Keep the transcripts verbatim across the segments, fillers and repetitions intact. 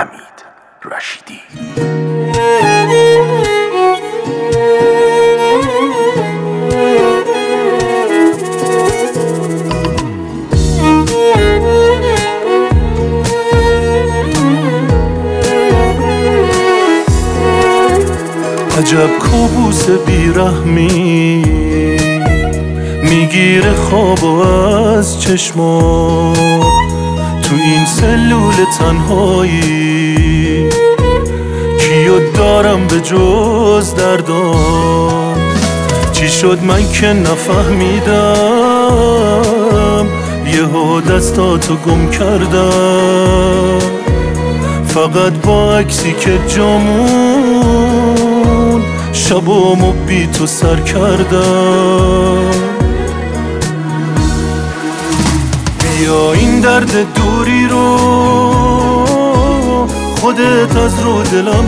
حمید رشیدی. عجب کابوس بیرحمی میگیره خواب از چشما، تو این سلول تنهایی کیو دارم به جز دردام. چی شد من که نفهمیدم، یهو دستاتو گم کردم، فقط با عکسی که جامون شبامو بی تو سر کردم. بیا این درد دوری رو خودت از رو دلم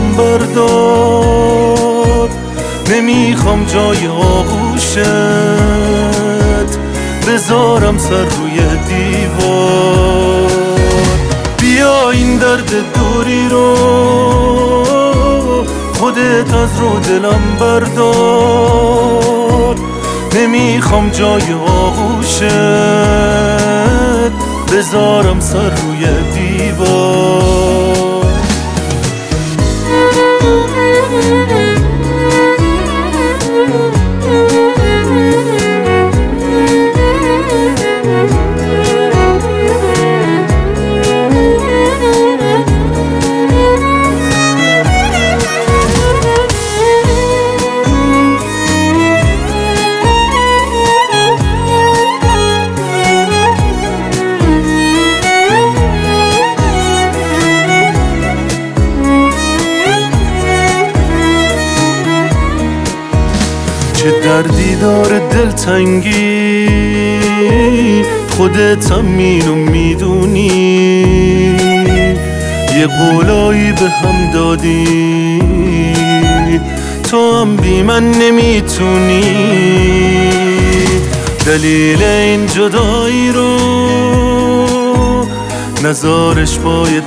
بردار، نمیخوام جای آغوشت بذارم سر روی دیوار. بیا این درد دوری رو خودت از رو دلم بردار، نمیخوام جای آغوشت بذارم سر روی دیوار. چه دردی داره دلتنگی، خودت هم اینو میدونی، یه قولایی به هم دادی تو هم بی من نمیتونی. دلیل این جدایی رو نزارش پای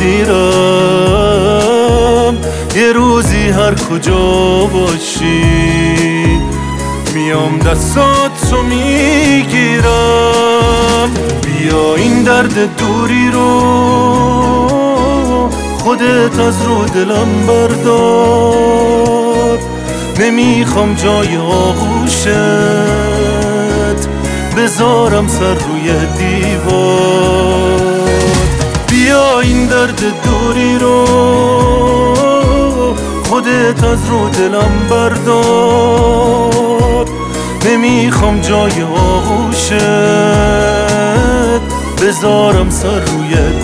تقدیرم، یه روزی هر کجا باشی میام دستاتو میگیرم. بیا این درد دوری رو خودت از رو دلم بردار، نمیخوام جای آغوشت بذارم سر روی دیوار. بیا این درد دوری رو خودت از رو دلم بردار، نمیخوام جای آغوشت بذارم سر روی